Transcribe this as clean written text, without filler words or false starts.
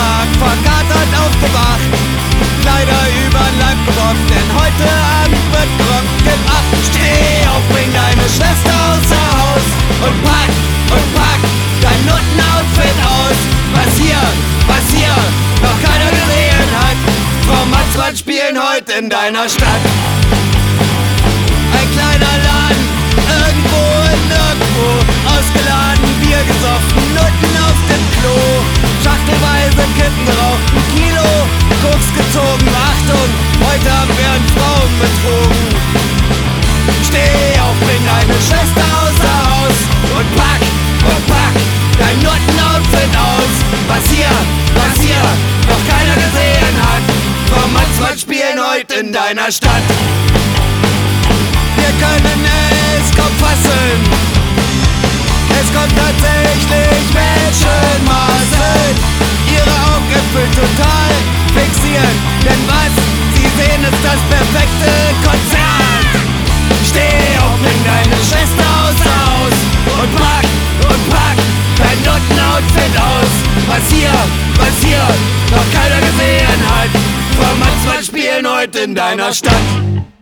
Tag verkatert aufgewacht, Kleider über den Leib geworfen, denn heute Abend wird gerockt. Gib ab, steh auf, bring deine Schwester außer Haus und pack dein Nutten-Outfit aus. Was hier noch keiner gesehen hat, Frau Matzmann spielen heute in deiner Stadt. Ein kleiner Laden, irgendwo in nirgendwo, ausgeladen, Bier gesoffen, Nutten auf dem Klo, schachtelweise Kippen geraucht, 1 Kilo Koks gezogen. Achtung, heute Abend werden Frauen betrogen. Steh auf, bring deine Schwester außer Haus und pack dein Nutten-Outfit aus. Was hier noch keiner gesehen hat, Frau Matzmann spielen heute in deiner Stadt. Wir können es kaum fassen, es kommt tatsächlich Menschenmassen. Ihre Augäpfel total fixiert, denn was sie sehen ist das perfekte Konzert. Steh auf, bring deine Schwester außer Haus und pack dein Nutten-Outfit aus. Was hier noch keiner gesehen hat, Frau Matzmann spielen heute in deiner Stadt.